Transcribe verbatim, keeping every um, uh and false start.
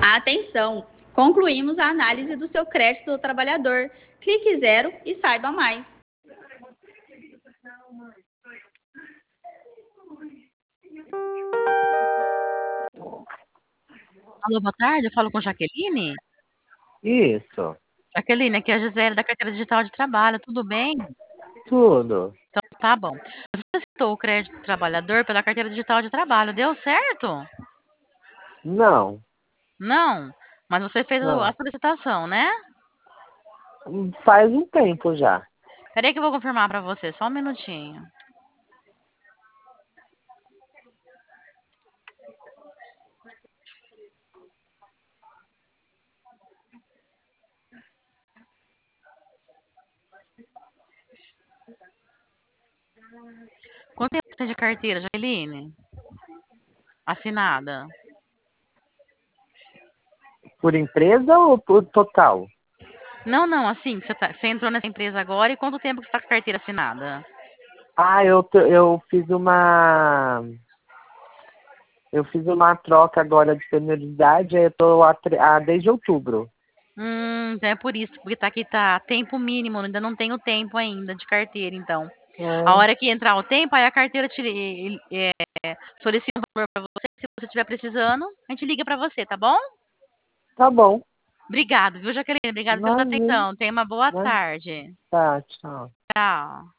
Atenção! Concluímos a análise do seu crédito do trabalhador. Clique zero e saiba mais. Alô, boa tarde, eu falo com Jaqueline? Isso, Jaqueline, aqui é a Gisele da Carteira Digital de Trabalho, tudo bem? tudo. Então, tá bom. Você solicitou o crédito do trabalhador pela Carteira Digital de Trabalho, deu certo? Não, Não, mas você fez a não. solicitação, né? Faz um tempo já. Peraí que eu vou confirmar pra você, só um minutinho. Quanto tempo você tem de carteira, Jaqueline? Assinada? Por empresa ou por total? Não, não, assim, você, tá, você entrou nessa empresa agora e quanto tempo que você tá com a carteira assinada? Ah, eu, t- eu fiz uma. Eu fiz uma troca agora de senioridade, aí eu tô há, tre- há desde outubro. Hum, então é por isso, porque tá aqui, tá tempo mínimo, ainda não tenho tempo ainda de carteira, então. A É, hora que entrar o tempo, aí a carteira te, ele- é, solicita um valor pra você, se você estiver precisando, a gente liga pra você, tá bom? tá bom. Obrigado, viu, Jaqueline? Obrigado pela Imagina, atenção. Tenha uma boa imagina. tarde. Tá, tchau. Tchau.